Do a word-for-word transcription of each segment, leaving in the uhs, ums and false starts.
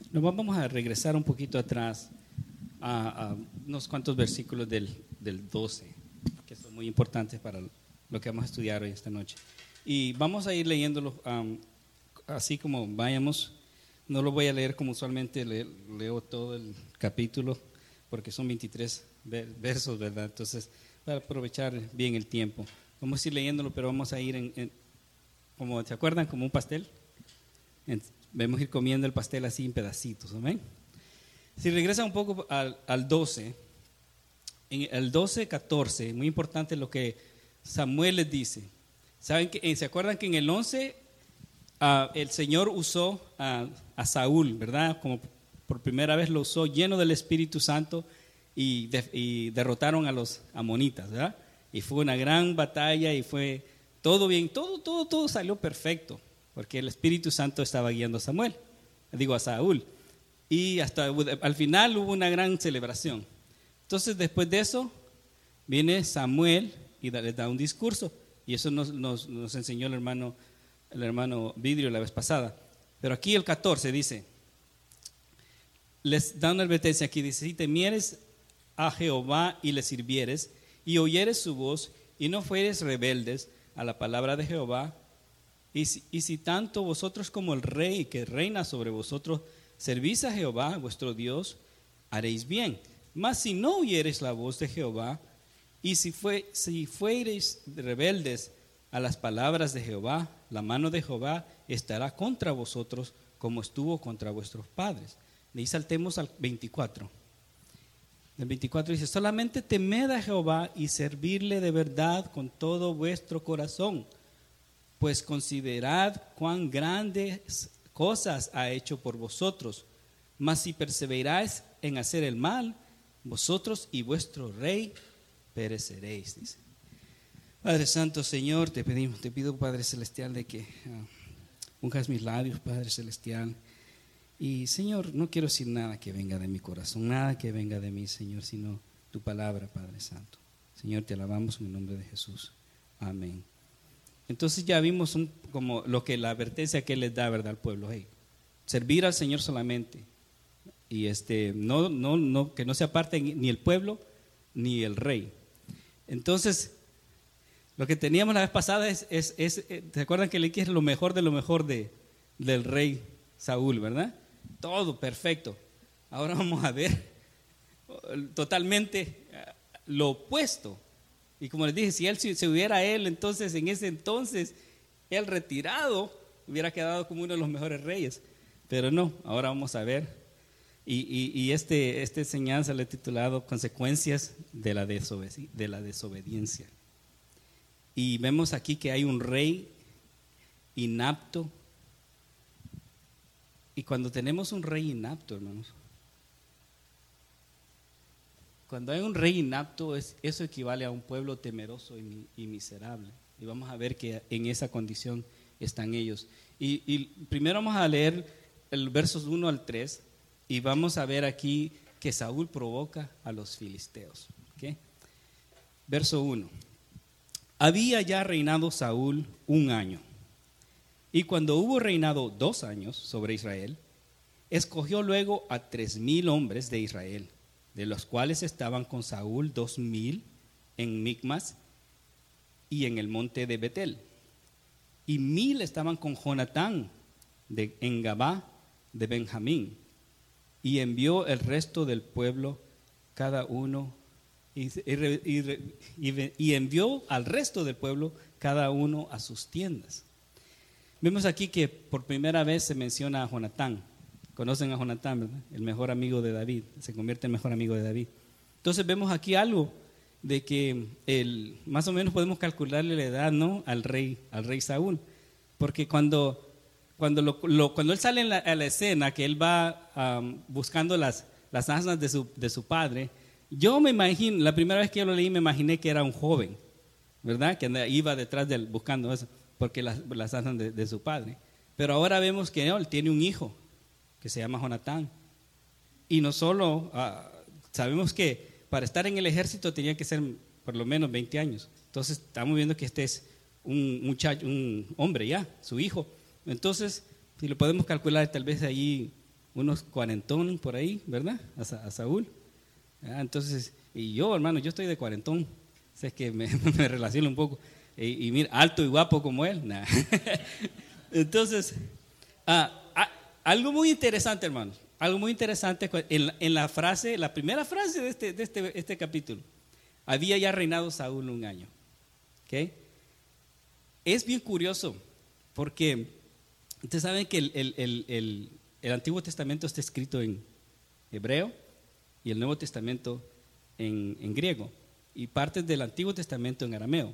Nos vamos a regresar un poquito atrás a, a unos cuantos versículos del, del doce, que son muy importantes para lo que vamos a estudiar hoy esta noche. Y vamos a ir leyéndolo um, así como vayamos. No lo voy a leer como usualmente le, leo todo el capítulo, porque son veintitrés versos, ¿verdad? Entonces, para aprovechar bien el tiempo. Vamos a ir leyéndolo, pero vamos a ir en, en como, ¿se acuerdan? Como un pastel. En, vamos a ir comiendo el pastel así en pedacitos, ¿amén? Si regresa un poco al, al doce, en el doce, catorce, muy importante lo que Samuel les dice. ¿Saben que, ¿Se acuerdan que en el once uh, el Señor usó a, a Saúl, ¿verdad? Como por primera vez lo usó lleno del Espíritu Santo y, de, y derrotaron a los amonitas, ¿verdad? Y fue una gran batalla y fue todo bien, todo, todo, todo salió perfecto, porque el Espíritu Santo estaba guiando a Samuel, digo a Saúl. Y hasta al final hubo una gran celebración. Entonces después de eso viene Samuel y les da un discurso. Y eso nos, nos, nos enseñó el hermano, el hermano Vidrio la vez pasada. Pero aquí el catorce dice, les da una advertencia aquí, dice: si temieres a Jehová y le sirvieres, y oyeres su voz, y no fueres rebeldes a la palabra de Jehová, y si, y si tanto vosotros como el rey que reina sobre vosotros servís a Jehová vuestro Dios, haréis bien. Mas si no oyeres la voz de Jehová, y si, fue, si fuereis rebeldes a las palabras de Jehová, la mano de Jehová estará contra vosotros como estuvo contra vuestros padres. Y saltemos al veinticuatro. El veinticuatro dice: solamente temed a Jehová y servirle de verdad con todo vuestro corazón, pues considerad cuán grandes cosas ha hecho por vosotros. Mas si perseveráis en hacer el mal, vosotros y vuestro rey pereceréis, dice. Padre Santo, Señor, te pedimos, te pido, Padre Celestial, de que uh, unjas mis labios, Padre Celestial. Y Señor, no quiero decir nada que venga de mi corazón, nada que venga de mí, Señor, sino tu palabra, Padre Santo. Señor, te alabamos en el nombre de Jesús. Amén. Entonces ya vimos un, como lo que la advertencia que Él les da, ¿verdad?, al pueblo. Hey, servir al Señor solamente. Y este, no, no, no, que no se aparte ni el pueblo ni el rey. Entonces, lo que teníamos la vez pasada es, es, es ¿se acuerdan que le dije lo mejor de lo mejor de, del rey Saúl, verdad? Todo perfecto. Ahora vamos a ver totalmente lo opuesto. Y como les dije, si él si se hubiera él, entonces en ese entonces, él retirado, hubiera quedado como uno de los mejores reyes. Pero no, ahora vamos a ver. Y, y, y este, esta enseñanza le he titulado Consecuencias de la, desobedi- de la desobediencia. Y vemos aquí que hay un rey inapto. Y cuando tenemos un rey inapto, hermanos, cuando hay un rey inapto, es, eso equivale a un pueblo temeroso y, y miserable. Y vamos a ver que en esa condición están ellos. Y, y primero vamos a leer el versos uno al tres. Y vamos a ver aquí que Saúl provoca a los filisteos. ¿Okay? Verso uno. Había ya reinado Saúl un año. Y cuando hubo reinado dos años sobre Israel, escogió luego a tres mil hombres de Israel, de los cuales estaban con Saúl dos mil en Micmas y en el monte de Betel. Y mil estaban con Jonatán de, en Gabá de Benjamín. Y envió el resto del pueblo, cada uno, y, y, y, y envió al resto del pueblo, cada uno a sus tiendas. Vemos aquí que por primera vez se menciona a Jonatán. Conocen a Jonatán, ¿verdad? El mejor amigo de David, se convierte en mejor amigo de David. Entonces vemos aquí algo de que el, más o menos podemos calcularle la edad, ¿no?, al rey, al rey Saúl, porque cuando Cuando, lo, lo, cuando él sale en la, a la escena, que él va um, buscando las, las asnas de su, de su padre, yo me imagino, la primera vez que yo lo leí me imaginé que era un joven, ¿verdad? Que andaba, iba detrás de él buscando eso, porque las, las asnas de, de su padre. Pero ahora vemos que no, él tiene un hijo que se llama Jonatán. Y no solo, uh, sabemos que para estar en el ejército tenía que ser por lo menos veinte años. Entonces estamos viendo que este es un muchacho, un hombre ya, su hijo. Entonces, si lo podemos calcular, tal vez allí unos cuarentón por ahí, ¿verdad? A, Sa- a Saúl. Ah, entonces, y yo, hermano, yo estoy de cuarentón, o sea, es que me, me relaciono un poco. Y, y mira, alto y guapo como él. Nah. Entonces, ah, ah, algo muy interesante, hermanos, algo muy interesante en la, en la frase, la primera frase de este, de este, este capítulo. Había ya reinado Saúl un año. ¿Okay? Es bien curioso porque ustedes saben que el, el, el, el, el Antiguo Testamento está escrito en hebreo y el Nuevo Testamento en, en griego y partes del Antiguo Testamento en arameo.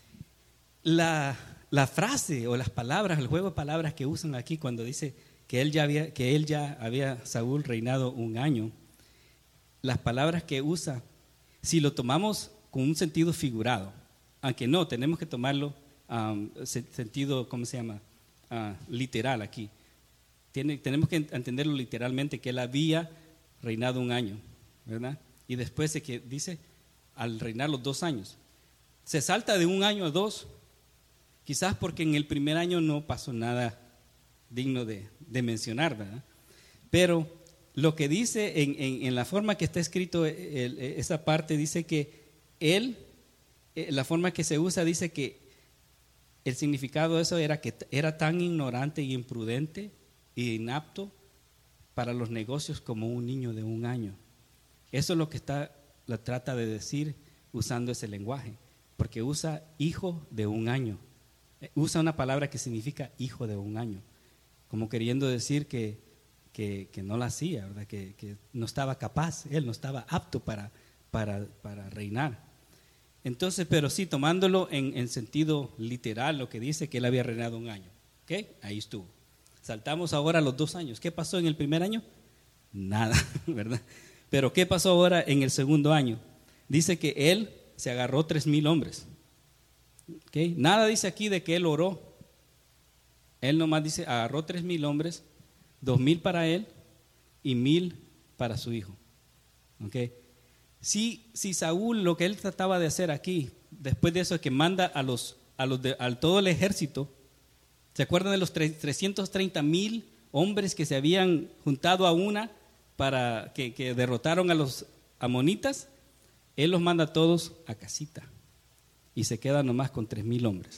La, la frase o las palabras, el juego de palabras que usan aquí cuando dice que él ya había, que él ya había Saúl reinado un año, las palabras que usa, si lo tomamos con un sentido figurado, aunque no, tenemos que tomarlo um, sentido, ¿cómo se llama? Uh, literal aquí. Tiene, tenemos que entenderlo literalmente, que él había reinado un año, ¿verdad? Y después de que dice, al reinar los dos años, se salta de un año a dos, quizás porque en el primer año no pasó nada digno de, de mencionar, ¿verdad? Pero lo que dice en, en, en la forma que está escrito el, esa parte, dice que él, la forma que se usa, dice que el significado de eso era que era tan ignorante y imprudente e inapto para los negocios como un niño de un año. Eso es lo que está, la trata de decir usando ese lenguaje, porque usa hijo de un año. Usa una palabra que significa hijo de un año, como queriendo decir que, que, que no la hacía, ¿verdad? Que, que no estaba capaz, él no estaba apto para, para, para reinar. Entonces, pero sí, tomándolo en, en sentido literal, lo que dice que él había reinado un año. ¿Okay? Ahí estuvo. Saltamos ahora a los dos años. ¿Qué pasó en el primer año? Nada, ¿verdad? Pero ¿qué pasó ahora en el segundo año? Dice que él se agarró tres mil hombres. ¿Okay? Nada dice aquí de que él oró. Él nomás dice, agarró tres mil hombres, dos mil para él y mil para su hijo. ¿Okay? Si, si Saúl, lo que él trataba de hacer aquí, después de eso, es que manda a los, a los de, a todo el ejército, ¿se acuerdan de los trescientos treinta mil hombres que se habían juntado a una para que, que derrotaron a los amonitas? Él los manda a todos a casita y se queda nomás con tres mil hombres.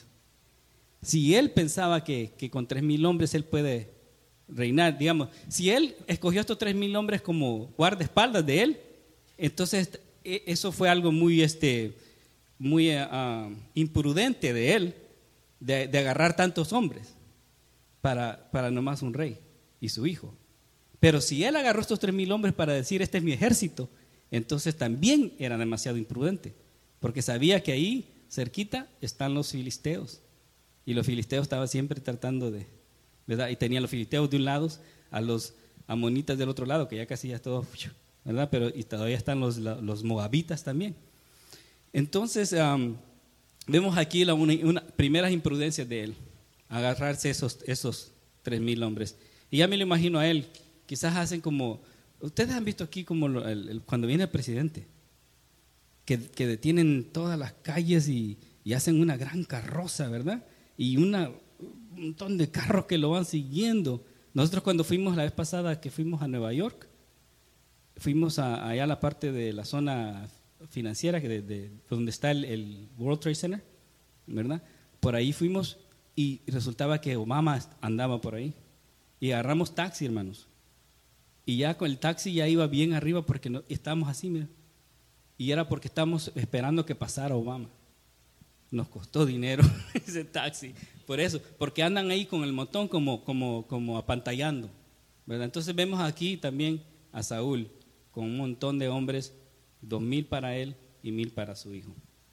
Si él pensaba que, que con tres mil hombres él puede reinar, digamos, si él escogió a estos tres mil hombres como guardaespaldas de él, entonces eso fue algo muy, este, muy uh, imprudente de él, de, de agarrar tantos hombres para, para nomás un rey y su hijo. Pero si él agarró estos tres mil hombres para decir, este es mi ejército, entonces también era demasiado imprudente, porque sabía que ahí cerquita están los filisteos, y los filisteos estaban siempre tratando de, ¿verdad? Y tenían los filisteos de un lado, a los amonitas del otro lado, que ya casi ya es todo, ¿verdad? Pero y todavía están los, los moabitas también. Entonces, um, vemos aquí la una, una, primeras imprudencias de él, agarrarse esos, esos tres mil hombres. Y ya me lo imagino a él, quizás hacen como, ustedes han visto aquí como lo, el, el, cuando viene el presidente, que, que detienen todas las calles y, y hacen una gran carroza, ¿verdad? Y una, un montón de carros que lo van siguiendo. Nosotros cuando fuimos la vez pasada que fuimos a Nueva York, fuimos a, allá a la parte de la zona financiera, que de, de, donde está el, el World Trade Center, ¿verdad? Por ahí fuimos y resultaba que Obama andaba por ahí. Y agarramos taxi, hermanos. Y ya con el taxi ya iba bien arriba porque no, estábamos así, mira. Y era porque estábamos esperando que pasara Obama. Nos costó dinero ese taxi. Por eso, porque andan ahí con el montón como, como, como apantallando, ¿verdad? Entonces vemos aquí también a Saúl con un montón de hombres, dos mil para él y mil para su hijo.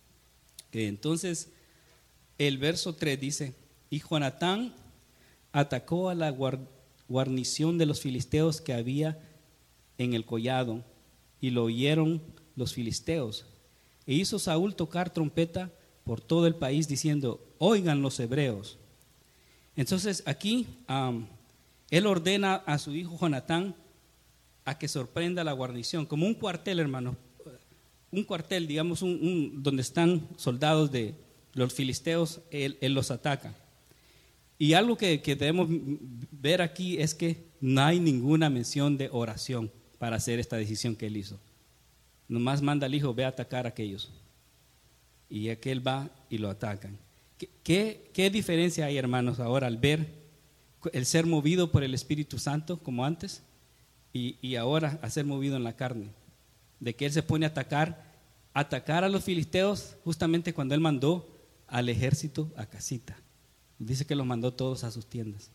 Que entonces el verso tres dice, y Jonatán atacó a la guarnición de los filisteos que había en el collado, y lo oyeron los filisteos. E hizo Saúl tocar trompeta por todo el país, diciendo, oigan los hebreos. Entonces aquí um, él ordena a su hijo Jonatán a que sorprenda la guarnición, como un cuartel, hermano, un cuartel, digamos, un, un, donde están soldados de los filisteos, él, él los ataca. Y algo que, que debemos ver aquí es que no hay ninguna mención de oración para hacer esta decisión que él hizo. Nomás manda al hijo, ve a atacar a aquellos. Y aquel va y lo atacan. ¿Qué, qué, qué diferencia hay, hermanos, ahora al ver el ser movido por el Espíritu Santo como antes y, y ahora a ser movido en la carne? De que él se pone a atacar, atacar a los filisteos justamente cuando él mandó al ejército a casita. Dice que los mandó todos a sus tiendas.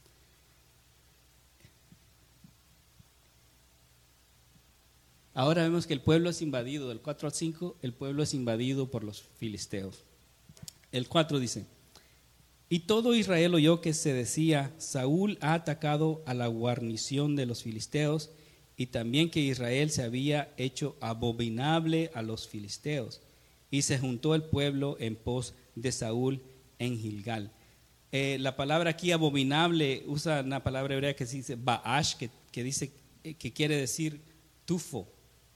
Ahora vemos que el pueblo es invadido, del cuatro al cinco, el pueblo es invadido por los filisteos. El cuatro dice: y todo Israel oyó que se decía, Saúl ha atacado a la guarnición de los filisteos, y también que Israel se había hecho abominable a los filisteos. Y se juntó el pueblo en pos de Saúl en Gilgal. Eh, la palabra aquí abominable usa una palabra hebrea que se dice ba'ash, que, que dice que quiere decir tufo,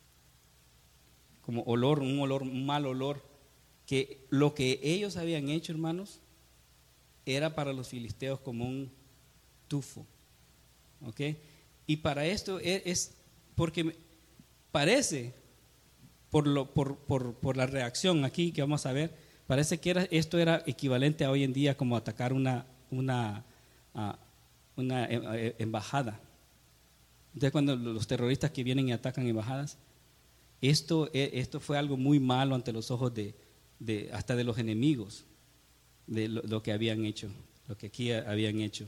como olor, un olor, un mal olor. Que lo que ellos habían hecho, hermanos, era para los filisteos como un tufo. ¿Ok? Y para esto es, es porque parece, por, lo, por, por, por la reacción aquí que vamos a ver, parece que era, esto era equivalente a hoy en día como atacar una, una, uh, una embajada. Entonces, cuando los terroristas que vienen y atacan embajadas, esto, esto fue algo muy malo ante los ojos de, de hasta de los enemigos, de lo, lo que habían hecho, lo que aquí habían hecho.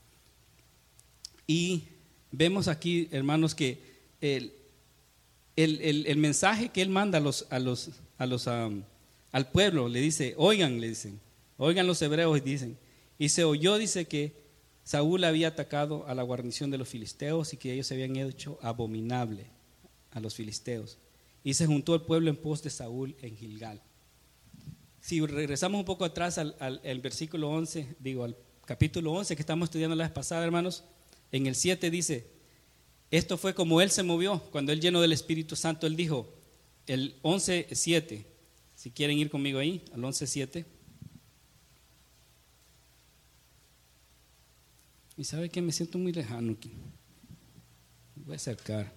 Y vemos aquí, hermanos, que el, el, el, el mensaje que él manda a los, a los, a los, um, al pueblo, le dice, oigan, le dicen, oigan los hebreos, y dicen, y se oyó, dice que Saúl había atacado a la guarnición de los filisteos y que ellos se habían hecho abominable a los filisteos. Y se juntó el pueblo en pos de Saúl en Gilgal. Si regresamos un poco atrás al, al, al versículo once, digo, al capítulo once que estamos estudiando la vez pasada, hermanos, en el siete dice, esto fue como él se movió, cuando él lleno del Espíritu Santo, él dijo, el once siete, si quieren ir conmigo ahí, al once siete. Y sabe que me siento muy lejano aquí. Voy a acercar.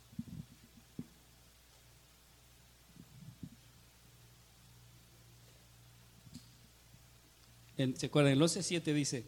¿Se acuerdan? El once siete dice,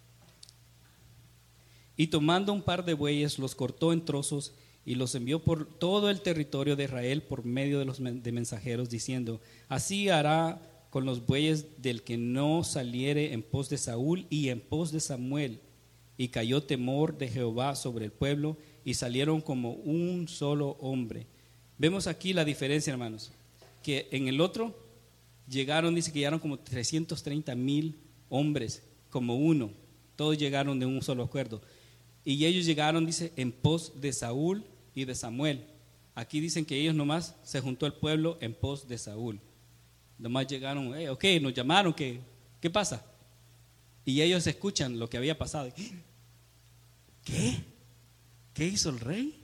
y tomando un par de bueyes los cortó en trozos y los envió por todo el territorio de Israel por medio de los de mensajeros, diciendo, así hará con los bueyes del que no saliere en pos de Saúl y en pos de Samuel. Y cayó temor de Jehová sobre el pueblo y salieron como un solo hombre. Vemos aquí la diferencia, hermanos, que en el otro llegaron, dice que llegaron como trescientos treinta mil hombres, como uno, todos llegaron de un solo acuerdo. Y ellos llegaron, dice, en pos de Saúl y de Samuel. Aquí dicen que ellos nomás se juntó el pueblo en pos de Saúl. Nomás llegaron, eh, ok, nos llamaron, ¿qué, ¿qué pasa? Y ellos escuchan lo que había pasado. ¿Qué? ¿Qué hizo el rey?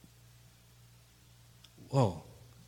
Wow.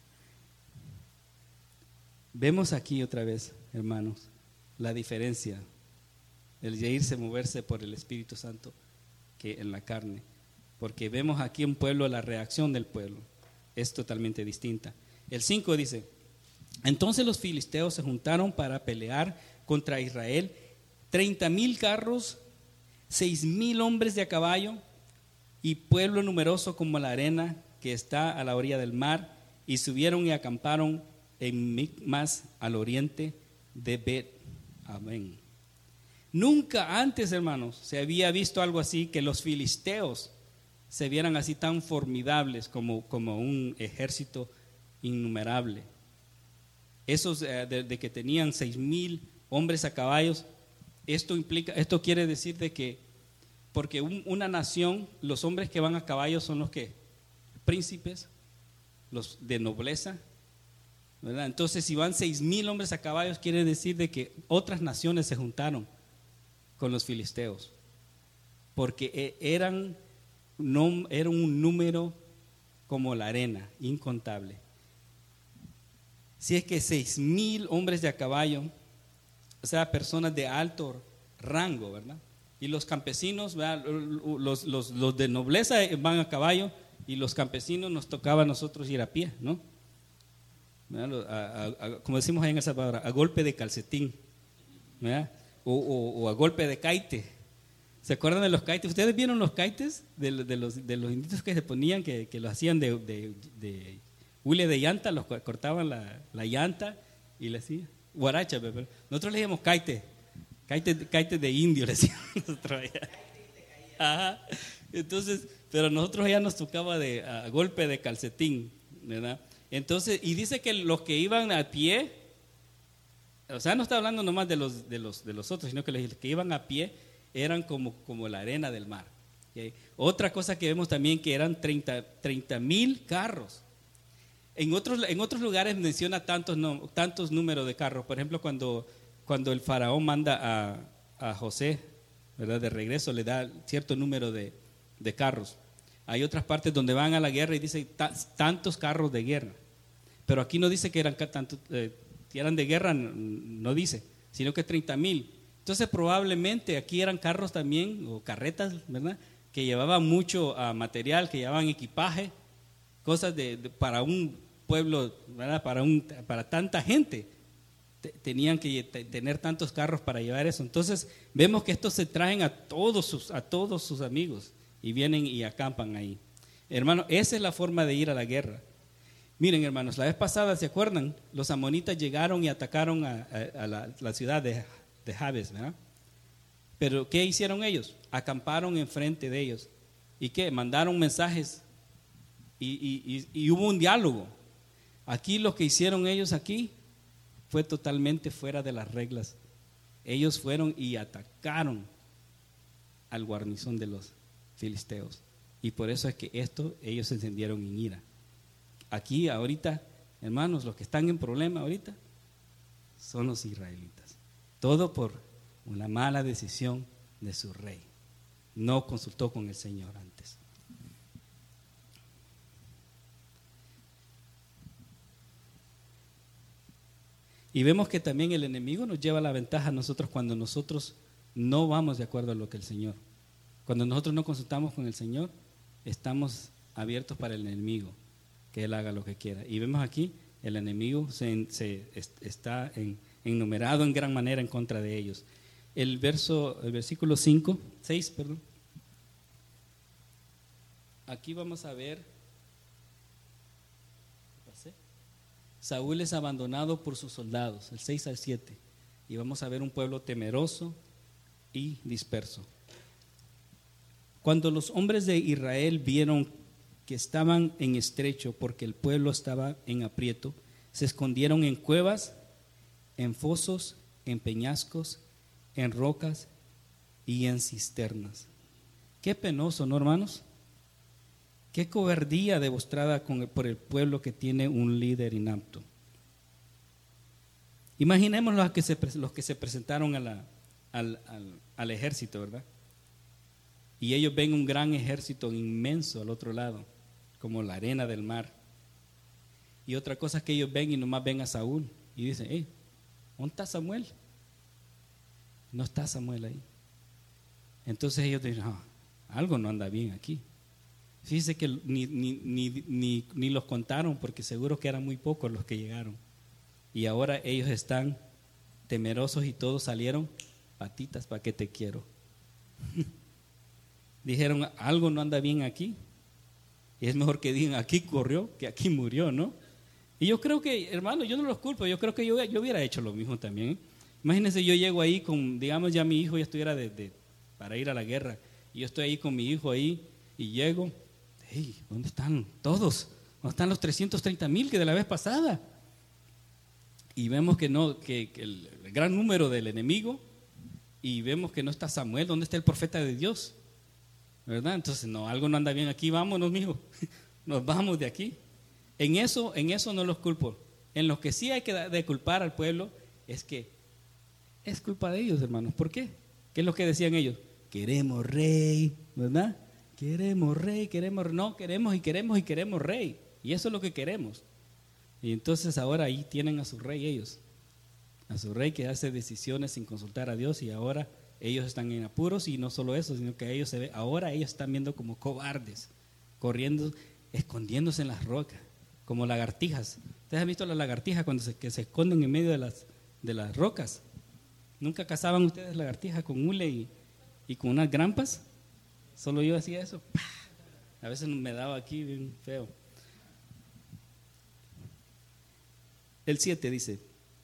Vemos aquí otra vez, hermanos, la diferencia, el de irse, moverse por el Espíritu Santo que en la carne. Porque vemos aquí un pueblo, la reacción del pueblo es totalmente distinta. El cinco dice, entonces los filisteos se juntaron para pelear contra Israel, treinta mil carros, seis mil hombres de a caballo y pueblo numeroso como la arena que está a la orilla del mar, y subieron y acamparon en Micmas al oriente de Bet. Amén. Nunca antes, hermanos, se había visto algo así, que los filisteos se vieran así tan formidables como, como un ejército innumerable. Esos eh, de, de que tenían seis mil hombres a caballos, esto implica, esto quiere decir de que, porque un, una nación, los hombres que van a caballo son los que, príncipes, los de nobleza, ¿verdad? Entonces, si van seis mil hombres a caballos, quiere decir de que otras naciones se juntaron con los filisteos, porque eran, no, era un número como la arena, incontable. Si es que seis mil hombres de a caballo, o sea, personas de alto rango, ¿verdad? Y los campesinos, ¿verdad? Los, los, los de nobleza van a caballo y los campesinos nos tocaba a nosotros ir a pie, ¿no? A, a, a, como decimos ahí en El Salvador, a golpe de calcetín, ¿verdad? O, o, o a golpe de caite. ¿Se acuerdan de los caites? ¿Ustedes vieron los caites de, de, los, de los indios que se ponían, que, que lo hacían de, de, de hule de llanta, los cortaban la, la llanta y le hacían guaracha? Pero nosotros le decíamos caite, caite, caite de indio, le decíamos nosotros allá. Ajá. Entonces, pero nosotros ya nos tocaba de, a golpe de calcetín, ¿verdad? Entonces, y dice que los que iban a pie, o sea, no está hablando nomás de los, de los, de los otros, sino que los que iban a pie eran como, como la arena del mar. ¿Okay? Otra cosa que vemos también, que eran treinta mil carros. En otros, en otros lugares menciona tantos, no, tantos números de carros. Por ejemplo, cuando, cuando el faraón manda a, a José, ¿verdad?, de regreso, le da cierto número de, de carros. Hay otras partes donde van a la guerra y dice tantos carros de guerra. Pero aquí no dice que eran, tanto, eh, si eran de guerra, no, no dice, sino que treinta mil. Entonces probablemente aquí eran carros también, o carretas, ¿verdad?, que llevaban mucho uh, material, que llevaban equipaje, cosas de, de, para un pueblo, ¿verdad?, para, un, para tanta gente. Te, tenían que te, tener tantos carros para llevar eso. Entonces vemos que estos se traen a todos sus, a todos sus amigos y vienen y acampan ahí. Hermano, esa es la forma de ir a la guerra. Miren, hermanos, la vez pasada, ¿se acuerdan? Los amonitas llegaron y atacaron a, a, a la, la ciudad de, de Jabes, ¿verdad? Pero ¿qué hicieron ellos? Acamparon enfrente de ellos. ¿Y qué? Mandaron mensajes y, y, y, y hubo un diálogo. Aquí lo que hicieron ellos aquí fue totalmente fuera de las reglas. Ellos fueron y atacaron al guarnición de los filisteos. Y por eso es que esto, ellos se encendieron en ira. Aquí ahorita, hermanos, los que están en problema ahorita son los israelitas. Todo por una mala decisión de su rey. No consultó con el Señor antes. Y vemos que también el enemigo nos lleva la ventaja a nosotros cuando nosotros no vamos de acuerdo a lo que el Señor. Cuando nosotros no consultamos con el Señor, estamos abiertos para el enemigo, que Él haga lo que quiera. Y vemos aquí, el enemigo se, se está en, enumerado en gran manera en contra de ellos. El verso, el versículo cinco, seis, perdón. Aquí vamos a ver, Saúl es abandonado por sus soldados, el seis al siete, y vamos a ver un pueblo temeroso y disperso. Cuando los hombres de Israel vieron que estaban en estrecho porque el pueblo estaba en aprieto, se escondieron en cuevas, en fosos, en peñascos, en rocas y en cisternas. Qué penoso, ¿no, hermanos? Qué cobardía demostrada con el, por el pueblo que tiene un líder inapto. Imaginemos los que se, los que se presentaron a la, al, al, al ejército, ¿verdad? Y ellos ven un gran ejército inmenso al otro lado, como la arena del mar. Y otra cosa es que ellos ven y nomás ven a Saúl y dicen, hey, ¿dónde está Samuel? No está Samuel ahí. Entonces ellos dicen, oh, algo no anda bien aquí. Fíjense que ni, ni, ni, ni, ni los contaron porque seguro que eran muy pocos los que llegaron. Y ahora ellos están temerosos y todos salieron patitas, ¿para qué te quiero? Dijeron, algo no anda bien aquí. Y es mejor que digan, aquí corrió que aquí murió, ¿no? Y yo creo que, hermano, yo no los culpo, yo creo que yo, yo hubiera hecho lo mismo también, ¿eh? Imagínense, yo llego ahí con, digamos, ya mi hijo ya estuviera de, de, para ir a la guerra, y yo estoy ahí con mi hijo ahí, y llego, hey, ¿dónde están todos? ¿Dónde están los trescientos treinta mil que de la vez pasada? Y vemos que no, que, que el, el gran número del enemigo, y vemos que no está Samuel, ¿dónde está el profeta de Dios? ¿Verdad? Entonces, no, algo no anda bien aquí, vámonos, mijo, nos vamos de aquí. En eso, en eso no los culpo. En lo que sí hay que de culpar al pueblo es que es culpa de ellos, hermanos. ¿Por qué? ¿Qué es lo que decían ellos? Queremos rey, ¿verdad? Queremos rey, queremos, no, queremos y queremos y queremos rey. Y eso es lo que queremos. Y entonces ahora ahí tienen a su rey ellos. A su rey que hace decisiones sin consultar a Dios y ahora ellos están en apuros, y no solo eso, sino que ellos se ve, ahora ellos están viendo como cobardes, corriendo, escondiéndose en las rocas, como lagartijas. ¿Ustedes han visto las lagartijas cuando se, que se esconden en medio de las, de las rocas? ¿Nunca cazaban ustedes lagartijas con hule y, y con unas grampas? Solo yo hacía eso. A veces me daba aquí bien feo. El siete dice: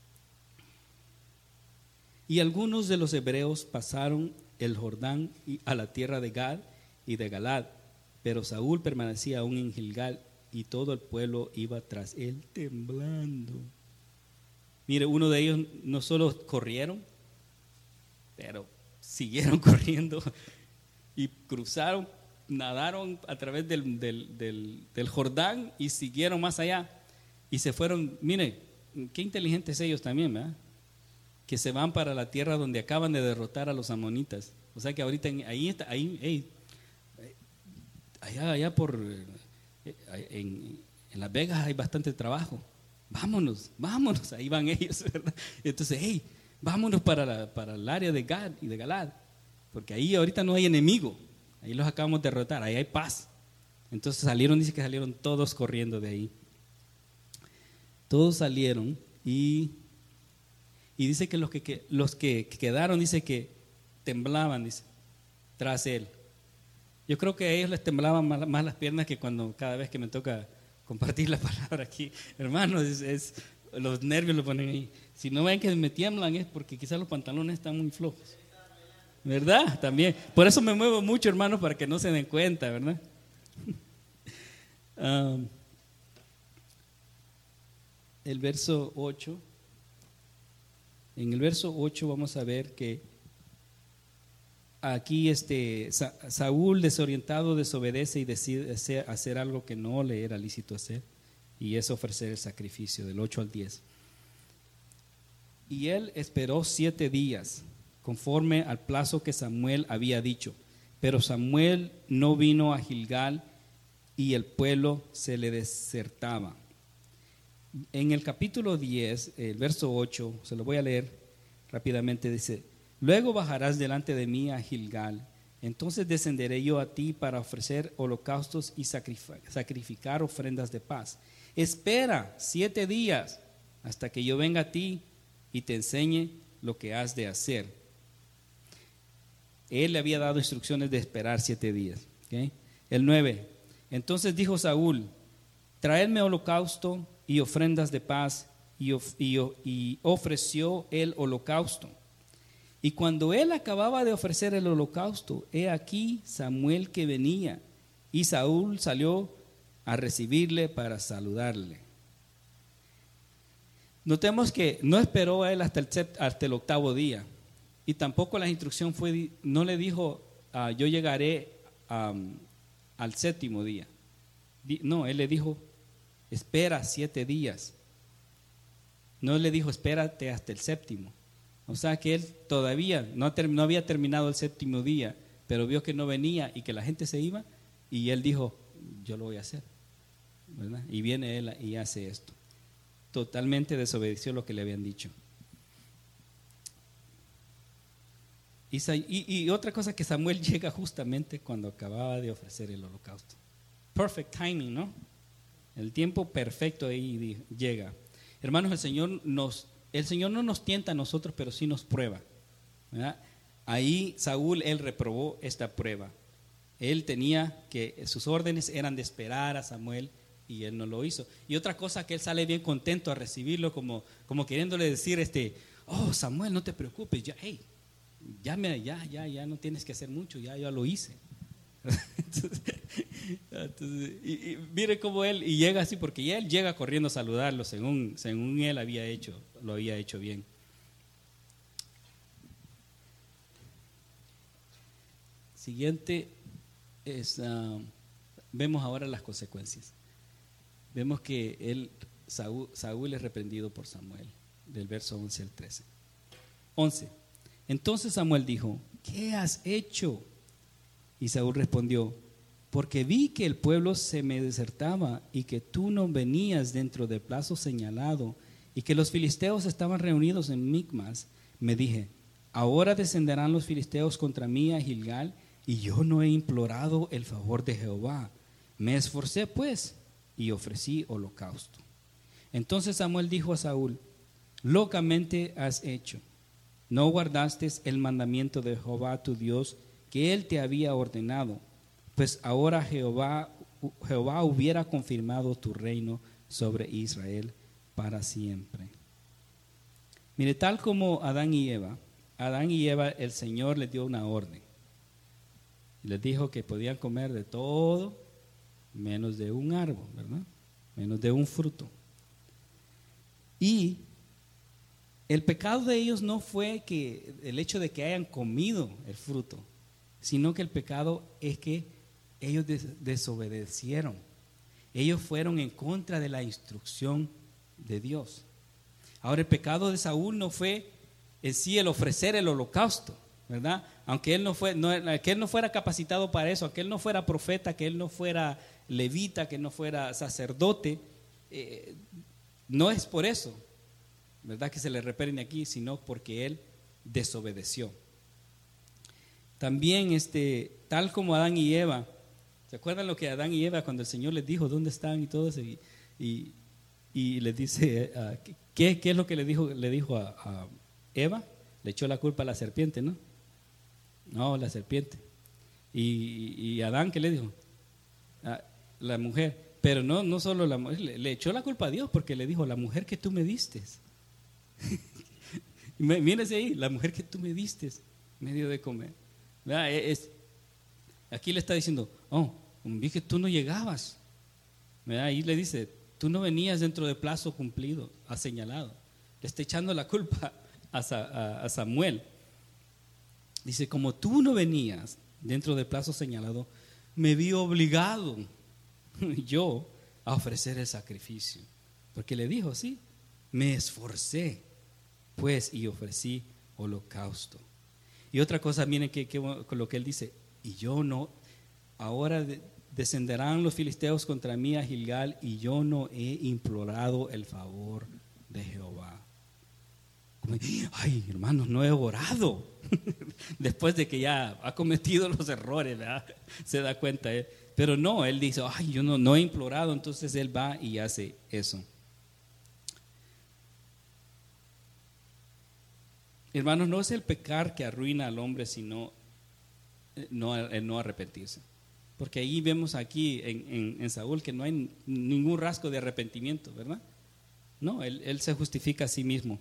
y algunos de los hebreos pasaron el Jordán a la tierra de Gad y de Galad, pero Saúl permanecía aún en Gilgal, y todo el pueblo iba tras él temblando. Mire, uno de ellos no solo corrieron, pero siguieron corriendo y cruzaron, nadaron a través del, del, del, del Jordán y siguieron más allá y se fueron. Mire, qué inteligentes ellos también, ¿verdad? Que se van para la tierra donde acaban de derrotar a los amonitas. O sea que ahorita en, ahí está, ahí, hey, allá, allá por en, en Las Vegas hay bastante trabajo. Vámonos, vámonos, ahí van ellos, ¿verdad? Entonces, hey, vámonos para, la, para el área de Gad y de Galad, porque ahí ahorita no hay enemigo, ahí los acabamos de derrotar, ahí hay paz. Entonces salieron, dice que salieron todos corriendo de ahí. Todos salieron y, y dice que los que, que los que quedaron, dice que temblaban, dice, tras él. Yo creo que a ellos les temblaban más, más las piernas que cuando cada vez que me toca compartir la palabra aquí, hermanos, es, es, los nervios lo ponen ahí. Si no ven que me tiemblan es porque quizás los pantalones están muy flojos, ¿verdad? También, por eso me muevo mucho, hermanos, para que no se den cuenta, ¿verdad? um, el verso ocho, en el verso ocho vamos a ver que aquí este, Sa- Saúl desorientado desobedece y decide hacer, hacer algo que no le era lícito hacer, y es ofrecer el sacrificio, del ocho al diez. Y él esperó siete días conforme al plazo que Samuel había dicho, pero Samuel no vino a Gilgal y el pueblo se le desertaba. En el capítulo diez, el verso ocho, se lo voy a leer rápidamente, dice: luego bajarás delante de mí a Gilgal, entonces descenderé yo a ti para ofrecer holocaustos y sacrificar ofrendas de paz. Espera siete días hasta que yo venga a ti y te enseñe lo que has de hacer. Él le había dado instrucciones de esperar siete días. ¿Okay? El nueve, entonces dijo Saúl: traedme holocausto y ofrendas de paz, y, of, y, y ofreció el holocausto. Y cuando él acababa de ofrecer el holocausto, he aquí Samuel que venía, y Saúl salió a recibirle para saludarle. Notemos que no esperó a él hasta el, hasta el octavo día, y tampoco la instrucción fue, no le dijo, uh, yo llegaré um, al séptimo día. No, él le dijo, espera siete días. No le dijo, espérate hasta el séptimo. O sea que él todavía no, no había terminado el séptimo día, pero vio que no venía y que la gente se iba, y él dijo, yo lo voy a hacer, ¿verdad? Y viene él y hace esto. Totalmente desobedeció lo que le habían dicho. Y, y, y otra cosa, que Samuel llega justamente cuando acababa de ofrecer el holocausto. Perfect timing, ¿no? El tiempo perfecto ahí llega. Hermanos, el Señor nos, el Señor no nos tienta a nosotros, pero sí nos prueba, ¿verdad? Ahí Saúl, él reprobó esta prueba. Él tenía que, sus órdenes eran de esperar a Samuel, y él no lo hizo. Y otra cosa, que él sale bien contento a recibirlo, como, como queriéndole decir, este, oh Samuel, no te preocupes, ya, hey, ya, me, ya, ya, ya no tienes que hacer mucho, ya, ya lo hice. Entonces, entonces, y, y mire cómo él, y llega así, porque ya él llega corriendo a saludarlo, según, según él había hecho, lo había hecho bien. Siguiente es, uh, vemos ahora las consecuencias. Vemos que él, Saúl, Saúl es reprendido por Samuel, del verso once al trece. once. Entonces Samuel dijo, ¿qué has hecho? Y Saúl respondió, porque vi que el pueblo se me desertaba y que tú no venías dentro del plazo señalado y que los filisteos estaban reunidos en Micmas, me dije, ahora descenderán los filisteos contra mí a Gilgal, y yo no he implorado el favor de Jehová. Me esforcé pues y ofrecí holocausto. Entonces Samuel dijo a Saúl: locamente has hecho. No guardaste el mandamiento de Jehová tu Dios que él te había ordenado, pues ahora Jehová, Jehová hubiera confirmado tu reino sobre Israel para siempre. Mire, tal como Adán y Eva, Adán y Eva, el Señor les dio una orden. Les dijo que podían comer de todo menos de un árbol, ¿verdad? Menos de un fruto. Y el pecado de ellos no fue que el hecho de que hayan comido el fruto, sino que el pecado es que ellos des- desobedecieron. Ellos fueron en contra de la instrucción de Dios. Ahora, el pecado de Saúl no fue en sí el ofrecer el holocausto, ¿verdad? Aunque él no fue, no, que él no fuera capacitado para eso, que él no fuera profeta, que él no fuera levita, que no fuera sacerdote, eh, no es por eso, ¿verdad?, que se le repren aquí, sino porque él desobedeció. También, este, tal como Adán y Eva, ¿se acuerdan lo que Adán y Eva, cuando el Señor les dijo dónde están y todo eso? Y, y, y les dice, uh, ¿qué, ¿qué es lo que le dijo, le dijo a, a Eva? Le echó la culpa a la serpiente, ¿no? No, la serpiente. Y, y Adán, ¿qué le dijo? A la mujer. Pero no, no solo la mujer, le, le echó la culpa a Dios, porque le dijo: la mujer que tú me diste. Mírese ahí, la mujer que tú me diste me dio de comer. ¿Verdad? Es, aquí le está diciendo: oh, vi que tú no llegabas. ¿Verdad? Ahí le dice: tú no venías dentro de plazo cumplido, ha señalado. Le está echando la culpa a, a, a Samuel. Dice: como tú no venías dentro del plazo señalado, me vi obligado yo a ofrecer el sacrificio. Porque le dijo: sí, me esforcé pues y ofrecí holocausto. Y otra cosa, miren que, que, con lo que él dice: y yo no, ahora de, descenderán los filisteos contra mí a Gilgal, y yo no he implorado el favor de Jehová. Como, ay, hermanos, no he orado. Después de que ya ha cometido los errores, ¿verdad? Se da cuenta él. Pero no, él dice: ay, yo no, no he implorado. Entonces él va y hace eso. Hermanos, no es el pecar que arruina al hombre, sino no, el no arrepentirse. Porque ahí vemos aquí en, en, en Saúl que no hay ningún rasgo de arrepentimiento, ¿verdad? No, él, él se justifica a sí mismo.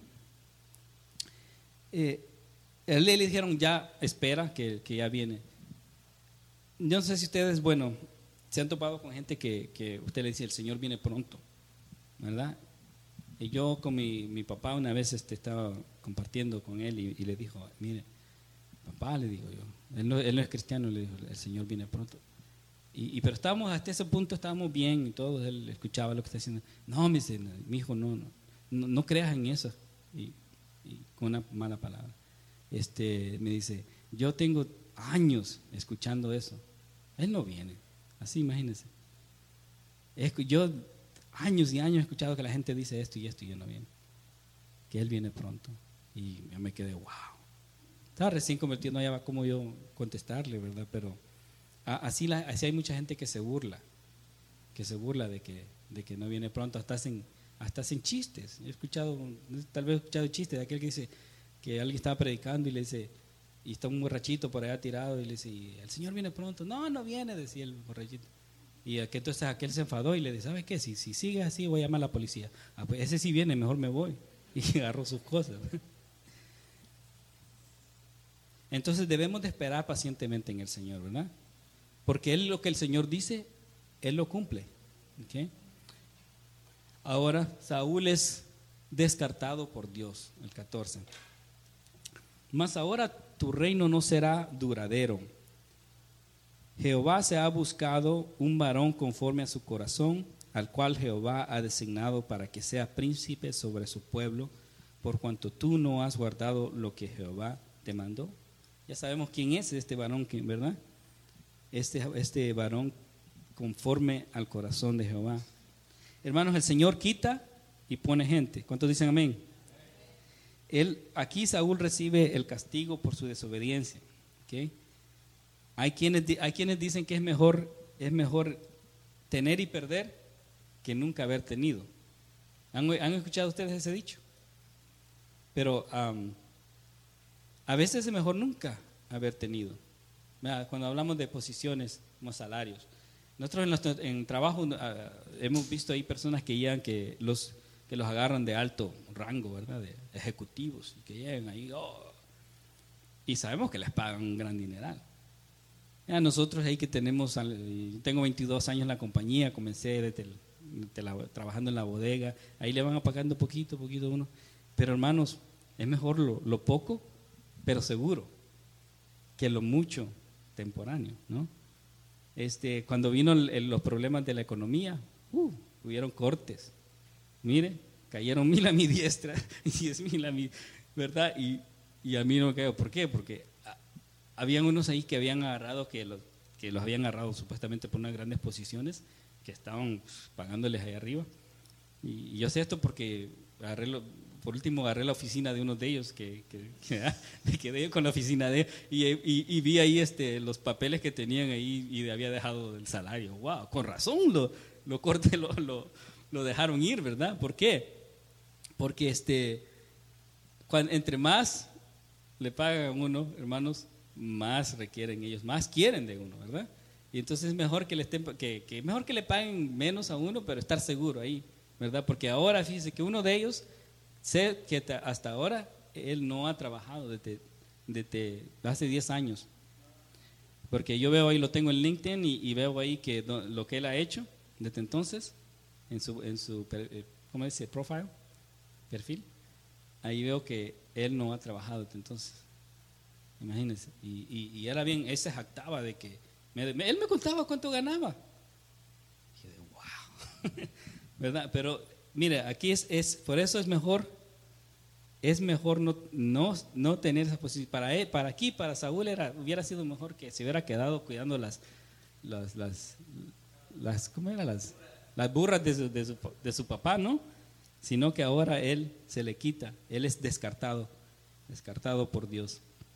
Eh, él le dijeron: ya espera, que, que ya viene. Yo no sé si ustedes, bueno, se han topado con gente que, que usted le dice: el Señor viene pronto, ¿verdad? Y yo con mi, mi papá una vez este, estaba compartiendo con él y, y le dijo: mire, papá, le digo yo, él no, él no es cristiano, le dijo: el Señor viene pronto. Y, y pero estábamos, hasta ese punto estábamos bien y todo, él escuchaba lo que está diciendo. No, me dice, mi hijo, no, no, no, no creas en eso. Y, y con una mala palabra. Este, me dice: yo tengo años escuchando eso. Él no viene. Así, imagínense. Es, yo años y años he escuchado que la gente dice esto y esto y yo no viene. Que Él viene pronto. Y yo me quedé: wow. Estaba recién convertido, no había cómo yo contestarle, ¿verdad? Pero así, la, así hay mucha gente que se burla. Que se burla de que, de que no viene pronto. Hasta hacen, hasta hacen chistes. He escuchado, tal vez he escuchado chistes de aquel que dice que alguien estaba predicando y le dice, y está un borrachito por allá tirado y le dice: el Señor viene pronto. No, no viene, decía el borrachito. Y aquel, entonces aquel se enfadó y le dice: ¿sabes qué? Si, si sigue así voy a llamar a la policía. Ah, pues ese sí viene, mejor me voy. Y agarró sus cosas. Entonces debemos de esperar pacientemente en el Señor, ¿verdad? Porque Él, lo que el Señor dice, Él lo cumple. ¿Okay? Ahora Saúl es descartado por Dios, el catorce. Mas ahora tu reino no será duradero. Jehová se ha buscado un varón conforme a su corazón, al cual Jehová ha designado para que sea príncipe sobre su pueblo, por cuanto tú no has guardado lo que Jehová te mandó. Ya sabemos quién es este varón, ¿verdad? Este, este varón conforme al corazón de Jehová. Hermanos, el Señor quita y pone gente. ¿Cuántos dicen amén? él, aquí Saúl recibe el castigo por su desobediencia. ¿Okay? Hay quienes, hay quienes dicen que es mejor, es mejor tener y perder que nunca haber tenido. ¿Han, han escuchado ustedes ese dicho? Pero um, a veces es mejor nunca haber tenido. Cuando hablamos de posiciones como salarios, nosotros en, nuestro, en trabajo uh, hemos visto ahí personas que llegan que los, que los agarran de alto rango, ¿verdad? De ejecutivos, que llegan ahí, oh, y sabemos que les pagan un gran dineral. Ya nosotros ahí que tenemos, tengo veintidós años en la compañía, comencé desde el, desde la, trabajando en la bodega, ahí le van pagando poquito, poquito uno, pero hermanos, es mejor lo, lo poco, pero seguro, que lo mucho temporáneo, ¿no? Este, cuando vino el, el, los problemas de la economía, uh, hubieron cortes, mire, cayeron mil a mi diestra y diez mil a mi, ¿verdad? Y, y a mí no me cayó. ¿Por qué? Porque a, habían unos ahí que habían agarrado, que los, que los habían agarrado supuestamente por unas grandes posiciones, que estaban pues, pagándoles ahí arriba. Y, y yo sé esto porque agarré lo, por último agarré la oficina de uno de ellos, que, que, que ah, me quedé con la oficina de y, y, y vi ahí este, los papeles que tenían ahí y había dejado el salario. Wow, con razón lo, lo corté, lo, lo, lo dejaron ir, ¿verdad? ¿Por qué? Porque este, cuando, entre más le pagan a uno, hermanos, más requieren ellos, más quieren de uno, ¿verdad? Y entonces es mejor que le estén, que, que mejor que le paguen menos a uno, pero estar seguro ahí, ¿verdad? Porque ahora fíjese que uno de ellos, sé que hasta ahora él no ha trabajado desde, desde hace diez años, porque yo veo ahí, lo tengo en LinkedIn y, y veo ahí que lo que él ha hecho desde entonces en su, en su ¿cómo dice? Profile, perfil, ahí veo que él no ha trabajado desde entonces, imagínense, y, y, y era bien, él se jactaba de que me, me, él me contaba cuánto ganaba y yo digo, wow ¿verdad? Pero mire, aquí es, es, por eso es mejor, es mejor no, no, no tener esa posición. Para él, para aquí, para Saúl era, hubiera sido mejor que se hubiera quedado cuidando las, las, las, las ¿cómo era? Las, las burras de su, de, su, de su papá, ¿no? Sino que ahora él se le quita, él es descartado, descartado por Dios.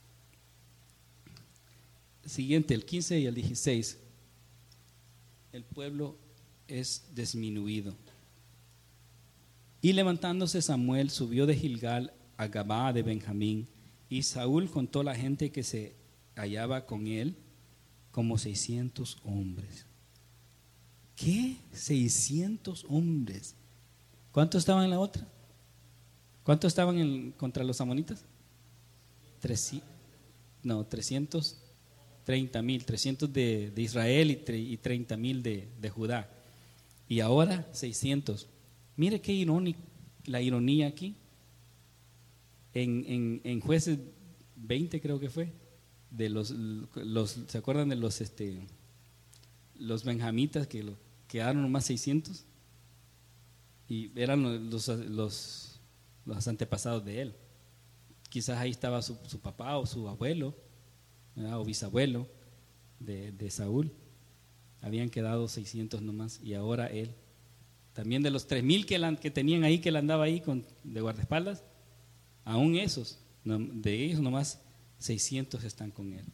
Siguiente, el quince y el dieciséis. El pueblo es disminuido. Y levantándose Samuel subió de Gilgal a Gabaa de Benjamín, y Saúl contó la gente que se hallaba con él, como seiscientos hombres. ¿Qué? seiscientos hombres. ¿Cuántos estaban en la otra? ¿Cuántos estaban en, contra los amonitas? Tres, no, trescientos treinta mil, trescientos de, de Israel y, tre, y treinta mil de, de Judá. Y ahora seiscientos. Mire qué irónico, la ironía aquí. En, en, en Jueces veinte creo que fue, de los, los ¿se acuerdan de los este los benjamitas que lo, quedaron nomás seiscientos? Y eran los, los, los antepasados de él. Quizás ahí estaba su, su papá o su abuelo, ¿verdad? O bisabuelo de, de Saúl. Habían quedado seiscientos nomás y ahora él. También de los tres mil que, que tenían ahí, que él andaba ahí con, de guardaespaldas, aún esos, de ellos nomás seiscientos están con él.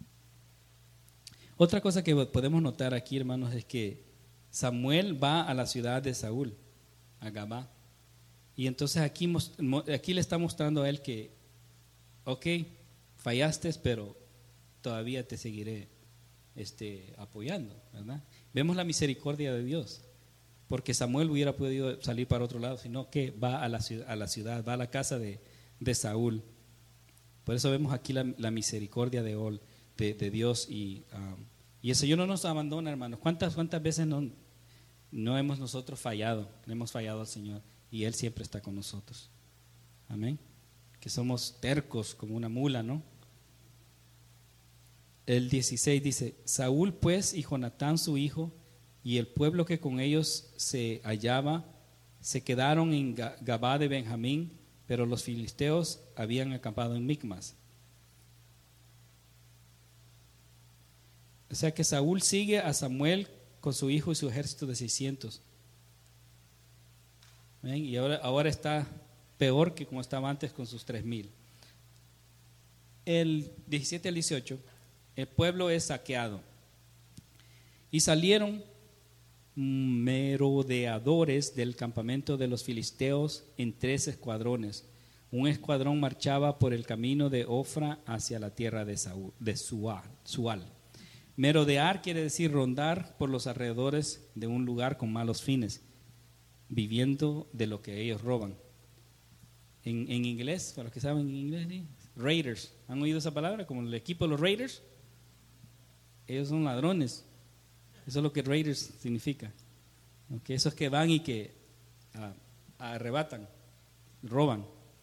Otra cosa que podemos notar aquí, hermanos, es que Samuel va a la ciudad de Saúl, a Gabá, y entonces aquí, aquí le está mostrando a él que, ok, fallaste, pero todavía te seguiré este, apoyando, ¿verdad? Vemos la misericordia de Dios, porque Samuel hubiera podido salir para otro lado, sino que va a la ciudad, a la ciudad, va a la casa de, de Saúl. Por eso vemos aquí la, la misericordia de, de, de Dios y, um, y el Señor no nos abandona, hermanos. ¿Cuántas, cuántas veces no, no hemos nosotros fallado? No hemos fallado al Señor y Él siempre está con nosotros. Amén. Que somos tercos como una mula, ¿no? El dieciséis dice: Saúl pues y Jonatán su hijo y el pueblo que con ellos se hallaba se quedaron en Gabá de Benjamín, pero los filisteos habían acampado en Micmas. O sea que Saúl sigue a Samuel con su hijo y su ejército de seiscientos. ¿Ven? Y ahora, ahora está peor que como estaba antes con sus tres mil. El diecisiete al dieciocho, el pueblo es saqueado. Y salieron merodeadores del campamento de los filisteos en tres escuadrones. Un escuadrón marchaba por el camino de Ofra hacia la tierra de, Saúl, de Sual, Sual. Merodear quiere decir rondar por los alrededores de un lugar con malos fines, viviendo de lo que ellos roban. En, en inglés, para los que saben inglés, ¿sí? Raiders. ¿Han oído esa palabra? Como el equipo de los Raiders. Ellos son ladrones. Eso es lo que Raiders significa. Okay, esos que van y que uh, arrebatan, roban.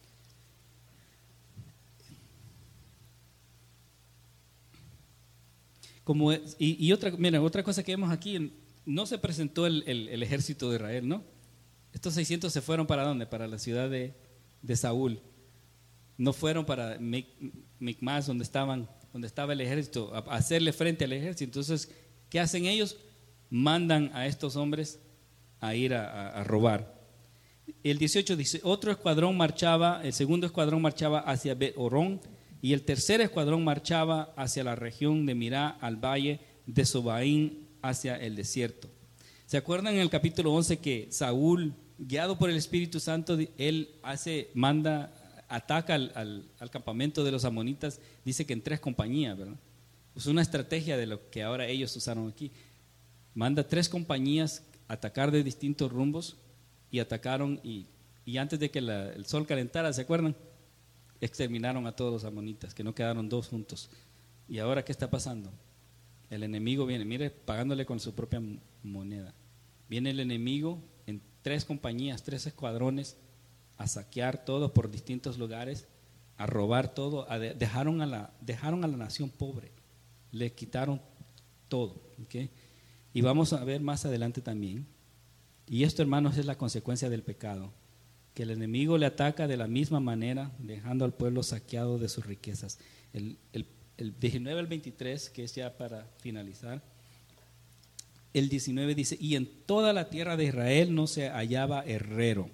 Como, y, y otra, mira, otra cosa que vemos aquí, no se presentó el, el, el ejército de Israel, ¿no? Estos seiscientos se fueron ¿para dónde? Para la ciudad de, de Saúl. No fueron para Micmas, donde estaban, donde estaba el ejército, a, a hacerle frente al ejército. Entonces, ¿qué hacen ellos? Mandan a estos hombres a ir a, a, a robar. El dieciocho dice, otro escuadrón marchaba, el segundo escuadrón marchaba hacia Bet-Orón, y el tercer escuadrón marchaba hacia la región de Mirá, al valle de Sobaín, hacia el desierto. ¿Se acuerdan en el capítulo once que Saúl, guiado por el Espíritu Santo, él hace, manda, ataca al, al, al campamento de los amonitas, dice que en tres compañías, ¿verdad? Es una estrategia de lo que ahora ellos usaron aquí. Manda tres compañías a atacar de distintos rumbos y atacaron y, y antes de que la, el sol calentara, ¿se acuerdan? Exterminaron a todos los amonitas, que no quedaron dos juntos. ¿Y ahora qué está pasando? El enemigo viene, mire, pagándole con su propia moneda. Viene el enemigo en tres compañías, tres escuadrones, a saquear todo por distintos lugares, a robar todo, a de, dejaron, a la, dejaron a la nación pobre, le quitaron todo. ¿Okay? Y vamos a ver más adelante también, y esto, hermanos, es la consecuencia del pecado, que el enemigo le ataca de la misma manera, dejando al pueblo saqueado de sus riquezas. El, el, el diecinueve al veintitrés, que es ya para finalizar, el diecinueve dice, y en toda la tierra de Israel no se hallaba herrero.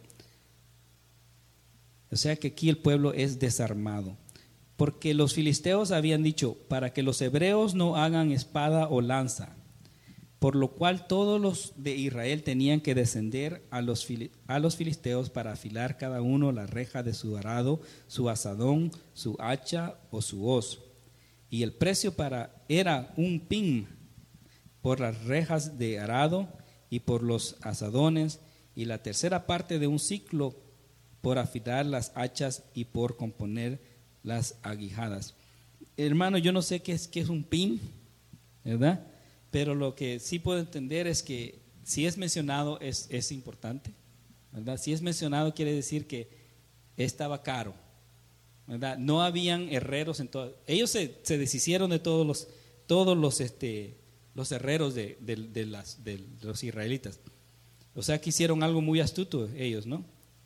O sea que aquí el pueblo es desarmado, porque los filisteos habían dicho, para que los hebreos no hagan espada o lanza, por lo cual todos los de Israel tenían que descender a los, a los filisteos para afilar cada uno la reja de su arado, su asadón, su hacha o su hoz. Y el precio para era un pin por las rejas de arado y por los asadones, y la tercera parte de un ciclo por afilar las hachas y por componer las aguijadas. Hermano, yo no sé qué es, qué es un pin, ¿verdad? Pero lo que sí puedo entender es que si es mencionado es, es importante, ¿verdad? Si es mencionado quiere decir que estaba caro, ¿verdad? No habían herreros en todo. Ellos se, se deshicieron de todos los, todos los, este, los herreros de, de, de, las, de los israelitas. O sea que hicieron algo muy astuto ellos, ¿no?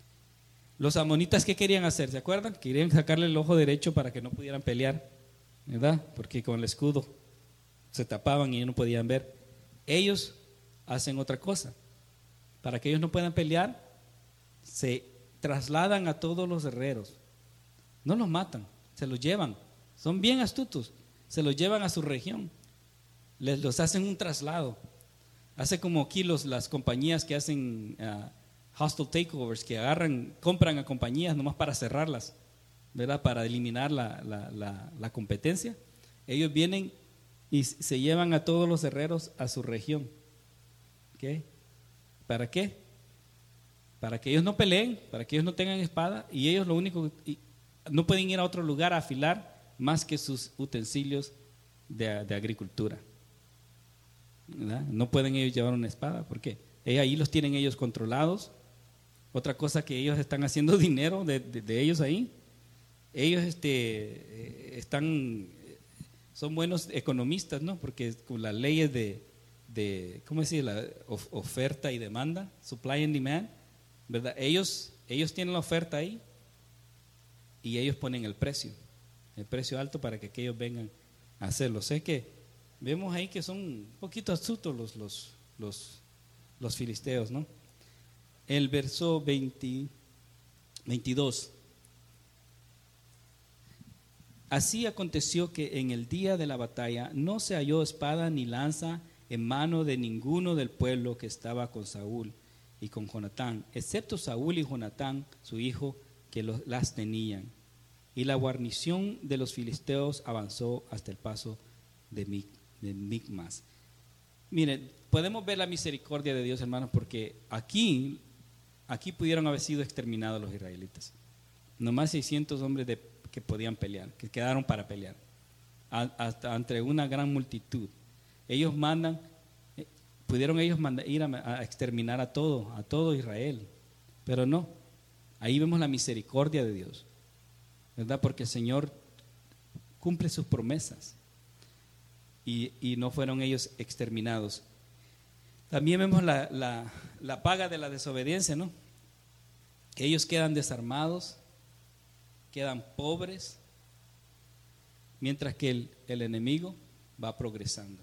Los amonitas, ¿qué querían hacer? ¿Se acuerdan? Querían sacarle el ojo derecho para que no pudieran pelear, ¿verdad? Porque con el escudo se tapaban y ellos no podían ver. Ellos hacen otra cosa. Para que ellos no puedan pelear, se trasladan a todos los herreros. No los matan, se los llevan. Son bien astutos. Se los llevan a su región. Les los hacen un traslado. Hace como aquí los, las compañías que hacen uh, hostile takeovers, que agarran, compran a compañías nomás para cerrarlas, ¿verdad? Para eliminar la, la, la, la competencia. Ellos vienen y se llevan a todos los herreros a su región. ¿Okay? ¿Para qué? Para que ellos no peleen, para que ellos no tengan espada, y ellos lo único, y no pueden ir a otro lugar a afilar más que sus utensilios de, de agricultura, ¿verdad? No pueden ellos llevar una espada, ¿por qué? Eh, ahí los tienen ellos controlados. Otra cosa que ellos están haciendo dinero de, de, de ellos ahí. Ellos este, eh, están, son buenos economistas, ¿no? Porque con las leyes de, de ¿cómo decir? La of, oferta y demanda, supply and demand, ¿verdad? Ellos, ellos tienen la oferta ahí y ellos ponen el precio, el precio alto para que aquellos vengan a hacerlo. Sé que vemos ahí que son un poquito astutos los, los, los, los filisteos, ¿no? El verso veinte, veintidós. Así aconteció que en el día de la batalla no se halló espada ni lanza en mano de ninguno del pueblo que estaba con Saúl y con Jonatán, excepto Saúl y Jonatán, su hijo, que los, las tenían. Y la guarnición de los filisteos avanzó hasta el paso de, Mic, de Micmas. Miren, podemos ver la misericordia de Dios, hermanos, porque aquí, aquí pudieron haber sido exterminados los israelitas. Nomás seiscientos hombres de, que podían pelear, que quedaron para pelear, a, hasta entre una gran multitud. Ellos mandan, eh, pudieron ellos mandar, ir a, a exterminar a todo, a todo Israel, pero no. Ahí vemos la misericordia de Dios, ¿verdad? Porque el Señor cumple sus promesas y, y no fueron ellos exterminados. También vemos la, la, la paga de la desobediencia, ¿no? Que ellos quedan desarmados, quedan pobres, mientras que el, el enemigo va progresando.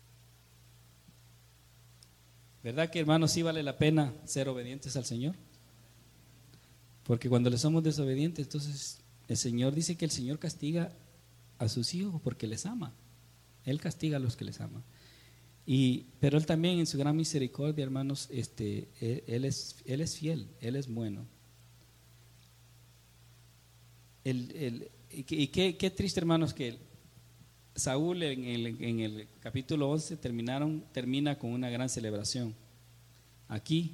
¿Verdad que, hermanos, sí vale la pena ser obedientes al Señor? Porque cuando le somos desobedientes, entonces el Señor dice que el Señor castiga a sus hijos porque les ama. Él castiga a los que les ama. Y, pero Él también en su gran misericordia, hermanos, este, él, él, es, él es fiel, Él es bueno. El, el, y y qué, qué triste, hermanos, que Saúl en el, en el capítulo once terminaron, termina con una gran celebración. Aquí,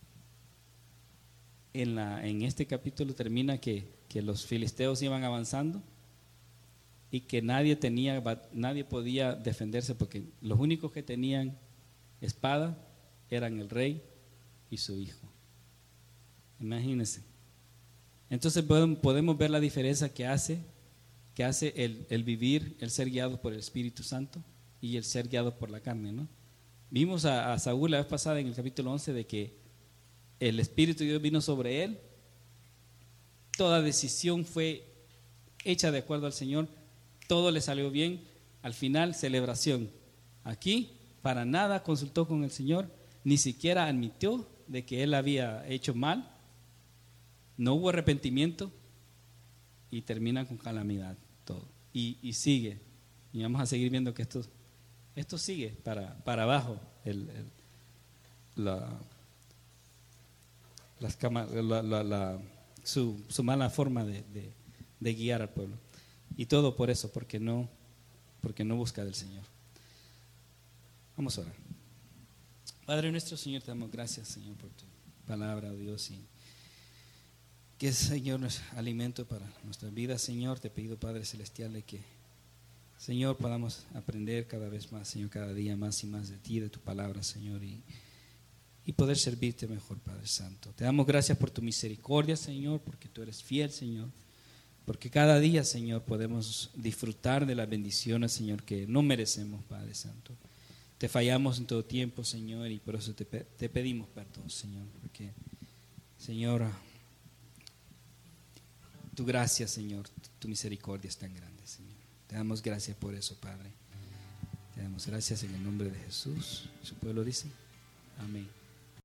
en, la, en este capítulo termina que, que los filisteos iban avanzando y que nadie tenía, nadie podía defenderse, porque los únicos que tenían espada eran el rey y su hijo. Imagínense. Entonces podemos ver la diferencia que hace, que hace el, el vivir, el ser guiado por el Espíritu Santo y el ser guiado por la carne, ¿no? Vimos a, a Saúl la vez pasada en el capítulo once de que el Espíritu de Dios vino sobre él, toda decisión fue hecha de acuerdo al Señor, todo le salió bien, al final celebración. Aquí para nada consultó con el Señor, ni siquiera admitió de que él había hecho mal, no hubo arrepentimiento y termina con calamidad todo. Y, y sigue, y vamos a seguir viendo que esto, esto sigue para, para abajo, el, el, la, las cama, la, la, la, su, su mala forma de, de, de guiar al pueblo. Y todo por eso, porque no, porque no busca del Señor. Vamos a orar. Padre nuestro, Señor, te damos gracias, Señor, por tu palabra, Dios, y que es, Señor, alimento para nuestra vida, Señor. Te pido, Padre Celestial, de que, Señor, podamos aprender cada vez más, Señor, cada día más y más de ti, de tu palabra, Señor, y, y poder servirte mejor, Padre Santo. Te damos gracias por tu misericordia, Señor, porque tú eres fiel, Señor, porque cada día, Señor, podemos disfrutar de las bendiciones, Señor, que no merecemos, Padre Santo. Te fallamos en todo tiempo, Señor, y por eso te, te pedimos perdón, Señor, porque, Señor, tu gracia, Señor, tu misericordia es tan grande, Señor. Te damos gracias por eso, Padre. Te damos gracias en el nombre de Jesús. Su pueblo dice, amén.